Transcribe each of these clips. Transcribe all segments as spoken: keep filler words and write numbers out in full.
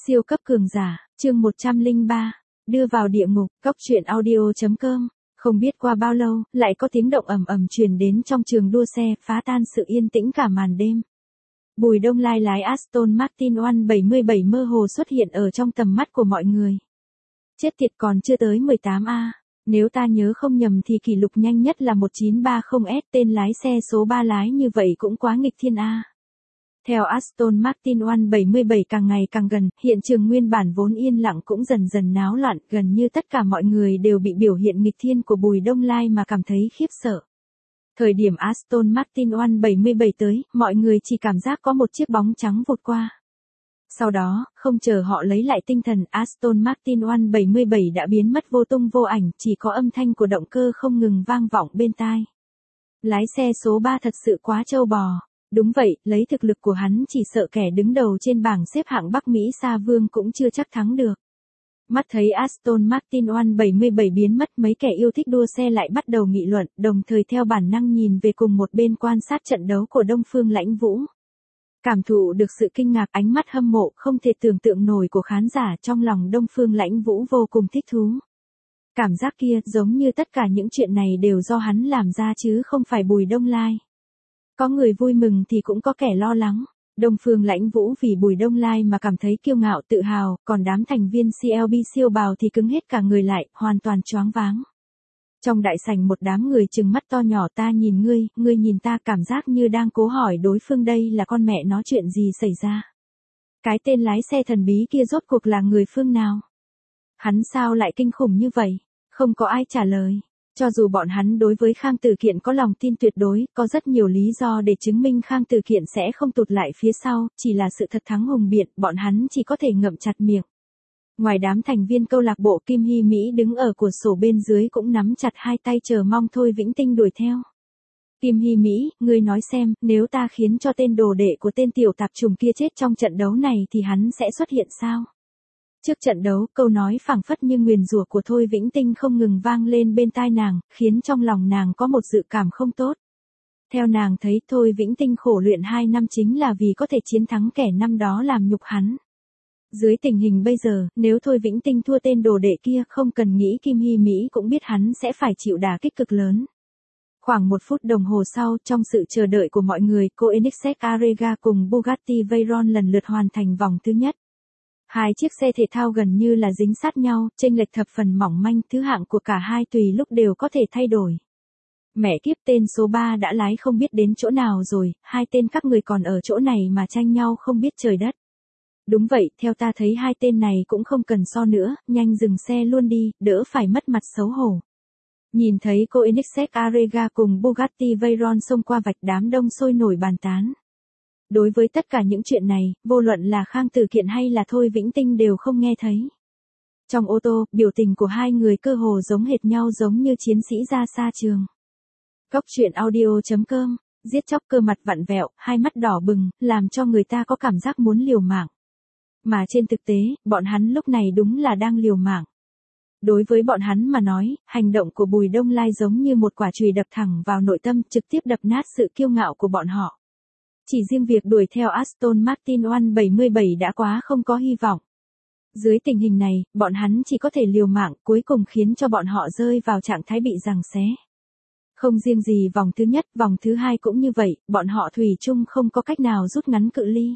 Siêu cấp cường giả, chương một trăm lẻ ba, đưa vào địa ngục, cóc truyện audio chấm com. Không biết qua bao lâu, lại có tiếng động ầm ầm truyền đến trong trường đua xe, phá tan sự yên tĩnh cả màn đêm. Bùi Đông Lai lái Aston Martin một bảy bảy mơ hồ xuất hiện ở trong tầm mắt của mọi người. Chết tiệt, còn chưa tới mười tám A. Nếu ta nhớ không nhầm thì kỷ lục nhanh nhất là một chín ba không S, tên lái xe số ba lái như vậy cũng quá nghịch thiên A. Theo Aston Martin một bảy bảy càng ngày càng gần, hiện trường nguyên bản vốn yên lặng cũng dần dần náo loạn, gần như tất cả mọi người đều bị biểu hiện nghịch thiên của Bùi Đông Lai mà cảm thấy khiếp sợ. Thời điểm Aston Martin một bảy bảy tới, mọi người chỉ cảm giác có một chiếc bóng trắng vụt qua. Sau đó, không chờ họ lấy lại tinh thần, Aston Martin một bảy bảy đã biến mất vô tung vô ảnh, chỉ có âm thanh của động cơ không ngừng vang vọng bên tai. Lái xe số ba thật sự quá trâu bò. Đúng vậy, lấy thực lực của hắn chỉ sợ kẻ đứng đầu trên bảng xếp hạng Bắc Mỹ Sa Vương cũng chưa chắc thắng được. Mắt thấy Aston Martin một bảy bảy biến mất, mấy kẻ yêu thích đua xe lại bắt đầu nghị luận, đồng thời theo bản năng nhìn về cùng một bên quan sát trận đấu của Đông Phương Lãnh Vũ. Cảm thụ được sự kinh ngạc, ánh mắt hâm mộ không thể tưởng tượng nổi của khán giả, trong lòng Đông Phương Lãnh Vũ vô cùng thích thú. Cảm giác kia giống như tất cả những chuyện này đều do hắn làm ra chứ không phải Bùi Đông Lai. Có người vui mừng thì cũng có kẻ lo lắng. Đông Phương Lãnh Vũ vì Bùi Đông Lai mà cảm thấy kiêu ngạo tự hào, còn đám thành viên xê lờ bê siêu bào thì cứng hết cả người lại, hoàn toàn choáng váng. Trong đại sảnh một đám người trừng mắt to nhỏ, ta nhìn ngươi, ngươi nhìn ta, cảm giác như đang cố hỏi đối phương đây là con mẹ nó chuyện gì xảy ra. Cái tên lái xe thần bí kia rốt cuộc là người phương nào? Hắn sao lại kinh khủng như vậy? Không có ai trả lời. Cho dù bọn hắn đối với Khang Tử Kiện có lòng tin tuyệt đối, có rất nhiều lý do để chứng minh Khang Tử Kiện sẽ không tụt lại phía sau, chỉ là sự thật thắng hùng biện, bọn hắn chỉ có thể ngậm chặt miệng. Ngoài đám thành viên câu lạc bộ, Kim Hy Mỹ đứng ở cửa sổ bên dưới cũng nắm chặt hai tay chờ mong Thôi Vĩnh Tinh đuổi theo. Kim Hy Mỹ, ngươi nói xem, nếu ta khiến cho tên đồ đệ của tên tiểu tạp trùng kia chết trong trận đấu này thì hắn sẽ xuất hiện sao? Trước trận đấu, câu nói phảng phất như nguyền rủa của Thôi Vĩnh Tinh không ngừng vang lên bên tai nàng, khiến trong lòng nàng có một dự cảm không tốt. Theo nàng thấy, Thôi Vĩnh Tinh khổ luyện hai năm chính là vì có thể chiến thắng kẻ năm đó làm nhục hắn. Dưới tình hình bây giờ, nếu Thôi Vĩnh Tinh thua tên đồ đệ kia, không cần nghĩ Kim Hy Mỹ cũng biết hắn sẽ phải chịu đả kích cực lớn. Khoảng một phút đồng hồ sau, trong sự chờ đợi của mọi người, Koenigsegg Areca cùng Bugatti Veyron lần lượt hoàn thành vòng thứ nhất. Hai chiếc xe thể thao gần như là dính sát nhau, chênh lệch thập phần mỏng manh, thứ hạng của cả hai tùy lúc đều có thể thay đổi. Mẹ kiếp, tên số ba đã lái không biết đến chỗ nào rồi, hai tên các người còn ở chỗ này mà tranh nhau không biết trời đất. Đúng vậy, theo ta thấy hai tên này cũng không cần so nữa, nhanh dừng xe luôn đi, đỡ phải mất mặt xấu hổ. Nhìn thấy Koenigsegg Areca cùng Bugatti Veyron xông qua vạch, đám đông sôi nổi bàn tán. Đối với tất cả những chuyện này, vô luận là Khang Tử Kiện hay là Thôi Vĩnh Tinh đều không nghe thấy. Trong ô tô, biểu tình của hai người cơ hồ giống hệt nhau, giống như chiến sĩ ra xa trường. Cóc truyện audio chấm com, giết chóc cơ mặt vặn vẹo, hai mắt đỏ bừng, làm cho người ta có cảm giác muốn liều mạng. Mà trên thực tế, bọn hắn lúc này đúng là đang liều mạng. Đối với bọn hắn mà nói, hành động của Bùi Đông Lai giống như một quả chùy đập thẳng vào nội tâm, trực tiếp đập nát sự kiêu ngạo của bọn họ. Chỉ riêng việc đuổi theo Aston Martin một bảy bảy đã quá không có hy vọng. Dưới tình hình này, bọn hắn chỉ có thể liều mạng, cuối cùng khiến cho bọn họ rơi vào trạng thái bị giằng xé. Không riêng gì vòng thứ nhất, vòng thứ hai cũng như vậy, bọn họ thủy chung không có cách nào rút ngắn cự ly.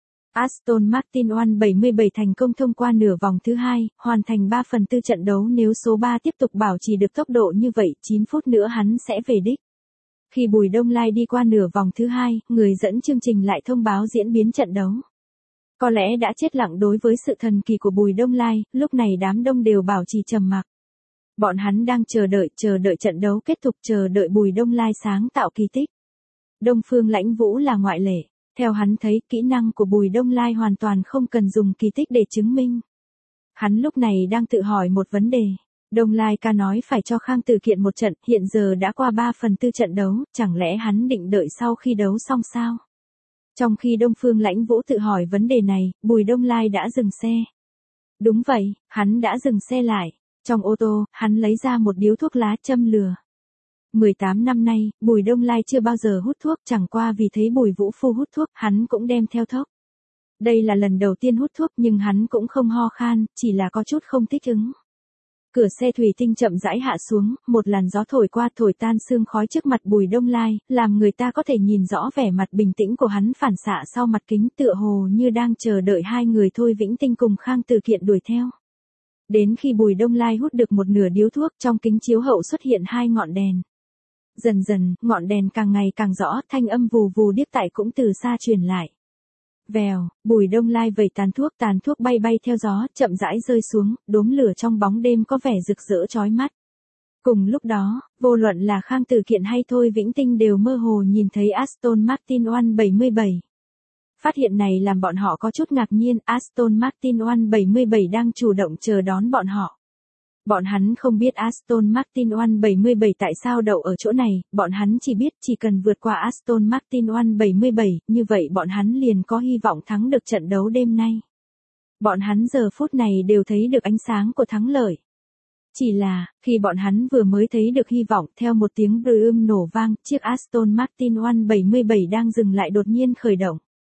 Aston Martin một bảy bảy thành công thông qua nửa vòng thứ hai, hoàn thành ba phần tư trận đấu. Nếu số ba tiếp tục bảo trì được tốc độ như vậy, chín phút nữa hắn sẽ về đích. Khi Bùi Đông Lai đi qua nửa vòng thứ hai, người dẫn chương trình lại thông báo diễn biến trận đấu. Có lẽ đã chết lặng đối với sự thần kỳ của Bùi Đông Lai, lúc này đám đông đều bảo trì trầm mặc. Bọn hắn đang chờ đợi, chờ đợi trận đấu kết thúc, chờ đợi Bùi Đông Lai sáng tạo kỳ tích. Đông Phương Lãnh Vũ là ngoại lệ. Theo hắn thấy, kỹ năng của Bùi Đông Lai hoàn toàn không cần dùng kỳ tích để chứng minh. Hắn lúc này đang tự hỏi một vấn đề. Đông Lai ca nói phải cho Khang Tử Kiện một trận, hiện giờ đã qua ba phần tư trận đấu, chẳng lẽ hắn định đợi sau khi đấu xong sao? Trong khi Đông Phương Lãnh Vũ tự hỏi vấn đề này, Bùi Đông Lai đã dừng xe. Đúng vậy, hắn đã dừng xe lại. Trong ô tô, hắn lấy ra một điếu thuốc lá châm lửa. mười tám năm nay, Bùi Đông Lai chưa bao giờ hút thuốc, chẳng qua vì thấy Bùi Vũ Phu hút thuốc, hắn cũng đem theo thốc. Đây là lần đầu tiên hút thuốc nhưng hắn cũng không ho khan, chỉ là có chút không thích ứng. Cửa xe thủy tinh chậm rãi hạ xuống, một làn gió thổi qua thổi tan sương khói trước mặt Bùi Đông Lai, làm người ta có thể nhìn rõ vẻ mặt bình tĩnh của hắn phản xạ sau mặt kính tựa hồ như đang chờ đợi hai người Thôi Vĩnh Tinh cùng Khang Từ Kiện đuổi theo. Đến khi Bùi Đông Lai hút được một nửa điếu thuốc, trong kính chiếu hậu xuất hiện hai ngọn đèn. Dần dần, ngọn đèn càng ngày càng rõ, thanh âm vù vù điếc tai cũng từ xa truyền lại. Vèo, Bùi Đông Lai vẩy tàn thuốc, tàn thuốc bay bay theo gió, chậm rãi rơi xuống, đốm lửa trong bóng đêm có vẻ rực rỡ chói mắt. Cùng lúc đó, vô luận là Khang Từ Kiện hay Thôi Vĩnh Tinh đều mơ hồ nhìn thấy Aston Martin một bảy bảy. Phát hiện này làm bọn họ có chút ngạc nhiên, Aston Martin một bảy bảy đang chủ động chờ đón bọn họ. Bọn hắn không biết Aston Martin một bảy bảy tại sao đậu ở chỗ này, bọn hắn chỉ biết chỉ cần vượt qua Aston Martin một bảy bảy, như vậy bọn hắn liền có hy vọng thắng được trận đấu đêm nay. Bọn hắn giờ phút này đều thấy được ánh sáng của thắng lợi. Chỉ là, khi bọn hắn vừa mới thấy được hy vọng, theo một tiếng boom nổ vang, chiếc Aston Martin một bảy bảy đang dừng lại đột nhiên khởi động.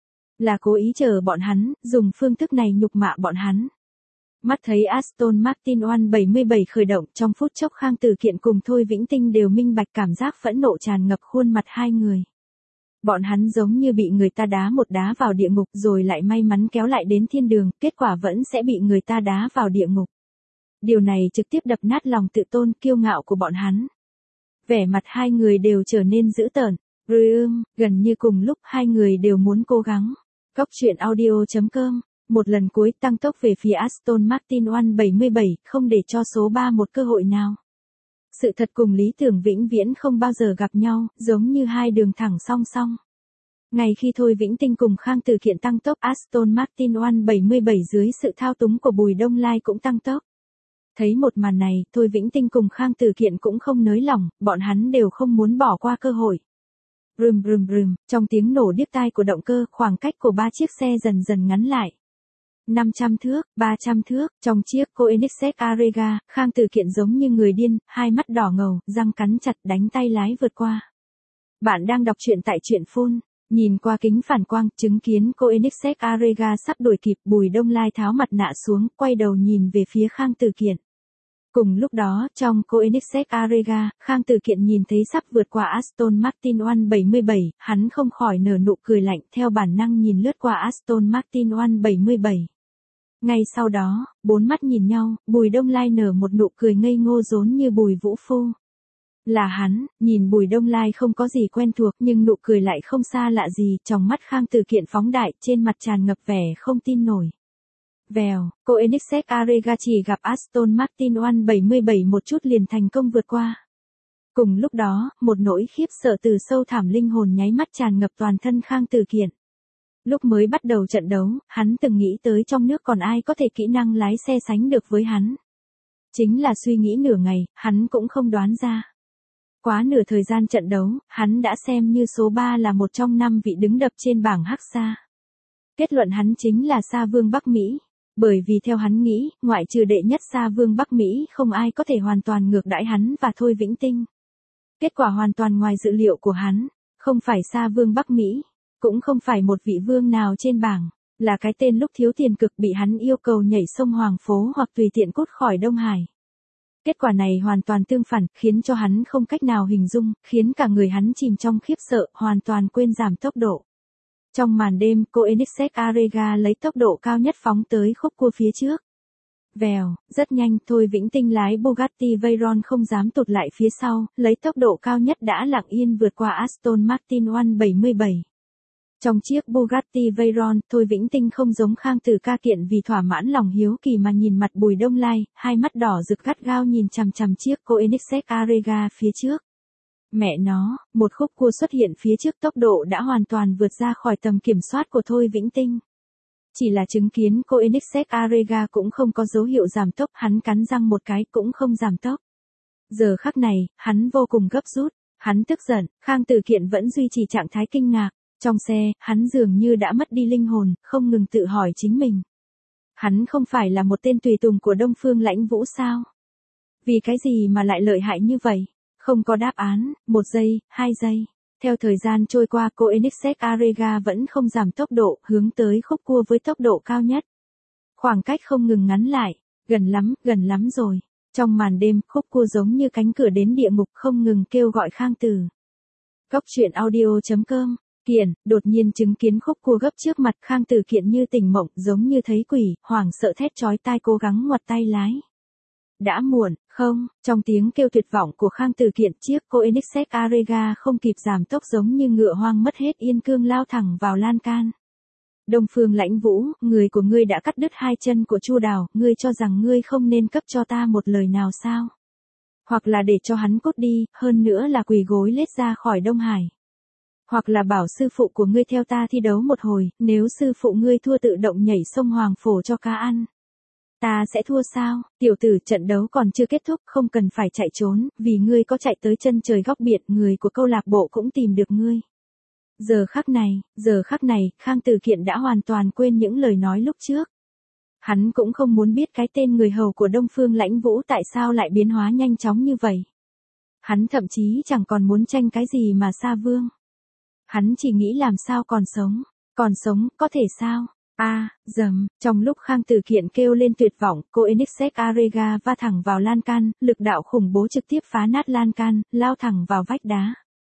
Là cố ý chờ bọn hắn, dùng phương thức này nhục mạ bọn hắn. Mắt thấy Aston Martin một bảy bảy khởi động, trong phút chốc Khang Từ Kiện cùng Thôi Vĩnh Tinh đều minh bạch cảm giác phẫn nộ tràn ngập khuôn mặt hai người. Bọn hắn giống như bị người ta đá một đá vào địa ngục rồi lại may mắn kéo lại đến thiên đường, kết quả vẫn sẽ bị người ta đá vào địa ngục. Điều này trực tiếp đập nát lòng tự tôn kiêu ngạo của bọn hắn. Vẻ mặt hai người đều trở nên dữ tợn. Rương, gần như cùng lúc hai người đều muốn cố gắng. Góc truyện audio chấm com. Một lần cuối tăng tốc về phía Aston Martin một bảy bảy, không để cho số ba một cơ hội nào. Sự thật cùng lý tưởng vĩnh viễn không bao giờ gặp nhau, giống như hai đường thẳng song song. Ngay khi Thôi Vĩnh Tinh cùng Khang Từ Kiện tăng tốc, Aston Martin một bảy bảy dưới sự thao túng của Bùi Đông Lai cũng tăng tốc. Thấy một màn này, Thôi Vĩnh Tinh cùng Khang Từ Kiện cũng không nới lỏng, bọn hắn đều không muốn bỏ qua cơ hội. Brum brum brum, trong tiếng nổ điếc tai của động cơ, khoảng cách của ba chiếc xe dần dần ngắn lại. năm trăm thước, ba trăm thước, trong chiếc Koenigsegg Areca, Khang Từ Kiện giống như người điên, hai mắt đỏ ngầu, răng cắn chặt đánh tay lái vượt qua. Bạn đang đọc truyện tại truyện phun, nhìn qua kính phản quang, chứng kiến Koenigsegg Areca sắp đuổi kịp, Bùi Đông Lai tháo mặt nạ xuống, quay đầu nhìn về phía Khang Từ Kiện. Cùng lúc đó, trong Koenigsegg Areca, Khang Từ Kiện nhìn thấy sắp vượt qua Aston Martin một bảy bảy, hắn không khỏi nở nụ cười lạnh, theo bản năng nhìn lướt qua Aston Martin một bảy bảy. Ngay sau đó, bốn mắt nhìn nhau, Bùi Đông Lai nở một nụ cười ngây ngô rốn như Bùi Vũ Phu. Là hắn, nhìn Bùi Đông Lai không có gì quen thuộc nhưng nụ cười lại không xa lạ gì, trong mắt Khang Từ Kiện phóng đại, trên mặt tràn ngập vẻ không tin nổi. Vèo, Koenigsegg Areca chỉ gặp Aston Martin một bảy bảy một chút liền thành công vượt qua. Cùng lúc đó, một nỗi khiếp sợ từ sâu thẳm linh hồn nháy mắt tràn ngập toàn thân Khang Từ Kiện. Lúc mới bắt đầu trận đấu, hắn từng nghĩ tới trong nước còn ai có thể kỹ năng lái xe sánh được với hắn. Chính là suy nghĩ nửa ngày, hắn cũng không đoán ra. Quá nửa thời gian trận đấu, hắn đã xem như số ba là một trong năm vị đứng đập trên bảng hắc xa. Kết luận hắn chính là Sa Vương Bắc Mỹ. Bởi vì theo hắn nghĩ, ngoại trừ đệ nhất Sa Vương Bắc Mỹ không ai có thể hoàn toàn ngược đãi hắn và Thôi Vĩnh Tinh. Kết quả hoàn toàn ngoài dự liệu của hắn, không phải Sa Vương Bắc Mỹ, cũng không phải một vị vương nào trên bảng, là cái tên lúc thiếu tiền cực bị hắn yêu cầu nhảy sông Hoàng Phố hoặc tùy tiện cút khỏi Đông Hải. Kết quả này hoàn toàn tương phản, khiến cho hắn không cách nào hình dung, khiến cả người hắn chìm trong khiếp sợ, hoàn toàn quên giảm tốc độ. Trong màn đêm, Koenigsegg Areca lấy tốc độ cao nhất phóng tới khúc cua phía trước. Vèo, rất nhanh, Thôi Vĩnh Tinh lái Bugatti Veyron không dám tụt lại phía sau, lấy tốc độ cao nhất đã lặng yên vượt qua Aston Martin một bảy bảy. Trong chiếc Bugatti Veyron, Thôi Vĩnh Tinh không giống Khang Từ Kiện vì thỏa mãn lòng hiếu kỳ mà nhìn mặt Bùi Đông Lai, hai mắt đỏ rực gắt gao nhìn chằm chằm chiếc Koenigsegg Areca phía trước. Mẹ nó, một khúc cua xuất hiện phía trước tốc độ đã hoàn toàn vượt ra khỏi tầm kiểm soát của Thôi Vĩnh Tinh. Chỉ là chứng kiến Koenigsegg Areca cũng không có dấu hiệu giảm tốc, hắn cắn răng một cái cũng không giảm tốc. Giờ khắc này, hắn vô cùng gấp rút, hắn tức giận, Khang Từ Kiện vẫn duy trì trạng thái kinh ngạc. Trong xe, hắn dường như đã mất đi linh hồn, không ngừng tự hỏi chính mình. Hắn không phải là một tên tùy tùng của Đông Phương Lãnh Vũ sao? Vì cái gì mà lại lợi hại như vậy? Không có đáp án, một giây, hai giây. Theo thời gian trôi qua, Koenigsegg Areca vẫn không giảm tốc độ, hướng tới khúc cua với tốc độ cao nhất. Khoảng cách không ngừng ngắn lại, gần lắm, gần lắm rồi. Trong màn đêm, khúc cua giống như cánh cửa đến địa ngục không ngừng kêu gọi Khang Tử. Cốc truyện audio chấm com. Kiện, đột nhiên chứng kiến khúc cua gấp trước mặt, Khang Tử Kiện như tỉnh mộng, giống như thấy quỷ, hoảng sợ thét chói tai cố gắng ngoặt tay lái. Đã muộn, không, trong tiếng kêu tuyệt vọng của Khang Tử Kiện, chiếc Koenigsegg Areca không kịp giảm tốc giống như ngựa hoang mất hết yên cương lao thẳng vào lan can. Đông Phương Lãnh Vũ, người của ngươi đã cắt đứt hai chân của Chu Đào, ngươi cho rằng ngươi không nên cấp cho ta một lời nào sao? Hoặc là để cho hắn cút đi, hơn nữa là quỳ gối lết ra khỏi Đông Hải. Hoặc là bảo sư phụ của ngươi theo ta thi đấu một hồi, nếu sư phụ ngươi thua tự động nhảy sông Hoàng Phổ cho cá ăn. Ta sẽ thua sao? Tiểu tử, trận đấu còn chưa kết thúc, không cần phải chạy trốn, vì ngươi có chạy tới chân trời góc biển, người của câu lạc bộ cũng tìm được ngươi. Giờ khắc này, giờ khắc này, Khang Tử Kiện đã hoàn toàn quên những lời nói lúc trước. Hắn cũng không muốn biết cái tên người hầu của Đông Phương Lãnh Vũ tại sao lại biến hóa nhanh chóng như vậy. Hắn thậm chí chẳng còn muốn tranh cái gì mà Sa Vương. Hắn chỉ nghĩ làm sao còn sống, còn sống, có thể sao? A, à, dầm, trong lúc Khang Tử Kiện kêu lên tuyệt vọng, Koenigsegg Areca va thẳng vào lan can, lực đạo khủng bố trực tiếp phá nát lan can, lao thẳng vào vách đá.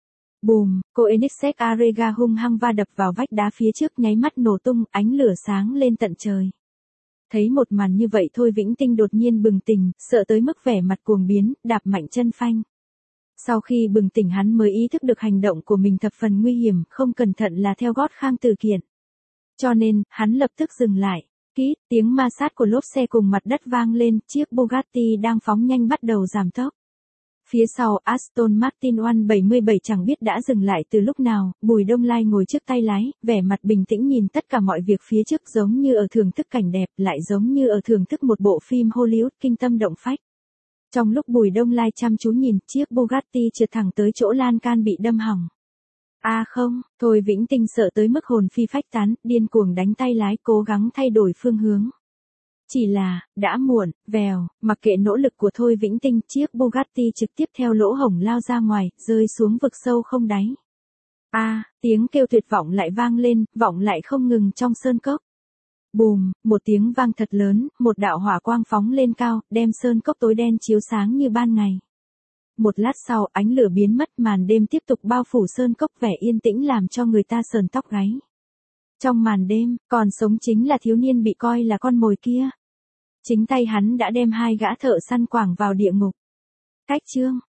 Bùm, Koenigsegg Areca hung hăng va đập vào vách đá phía trước, nháy mắt nổ tung, ánh lửa sáng lên tận trời. Thấy một màn như vậy Thôi Vĩnh Tinh đột nhiên bừng tỉnh, sợ tới mức vẻ mặt cuồng biến, đạp mạnh chân phanh. Sau khi bừng tỉnh hắn mới ý thức được hành động của mình thập phần nguy hiểm, không cẩn thận là theo gót Khang Tử Kiện. Cho nên, hắn lập tức dừng lại. Kít, tiếng ma sát của lốp xe cùng mặt đất vang lên, chiếc Bugatti đang phóng nhanh bắt đầu giảm tốc. Phía sau, Aston Martin một bảy bảy chẳng biết đã dừng lại từ lúc nào, Bùi Đông Lai ngồi trước tay lái, vẻ mặt bình tĩnh nhìn tất cả mọi việc phía trước giống như ở thưởng thức cảnh đẹp, lại giống như ở thưởng thức một bộ phim Hollywood kinh tâm động phách. Trong lúc Bùi Đông Lai chăm chú nhìn, chiếc Bugatti trượt thẳng tới chỗ lan can bị đâm hỏng. A à không, Thôi Vĩnh Tinh sợ tới mức hồn phi phách tán, điên cuồng đánh tay lái cố gắng thay đổi phương hướng. Chỉ là, đã muộn, vèo, mặc kệ nỗ lực của Thôi Vĩnh Tinh, chiếc Bugatti trực tiếp theo lỗ hổng lao ra ngoài, rơi xuống vực sâu không đáy. A, à, tiếng kêu tuyệt vọng lại vang lên, vọng lại không ngừng trong sơn cốc. Bùm, một tiếng vang thật lớn, một đạo hỏa quang phóng lên cao, đem sơn cốc tối đen chiếu sáng như ban ngày. Một lát sau, ánh lửa biến mất, màn đêm tiếp tục bao phủ sơn cốc, vẻ yên tĩnh làm cho người ta sờn tóc gáy. Trong màn đêm, còn sống chính là thiếu niên bị coi là con mồi kia. Chính tay hắn đã đem hai gã thợ săn quảng vào địa ngục. Cách chương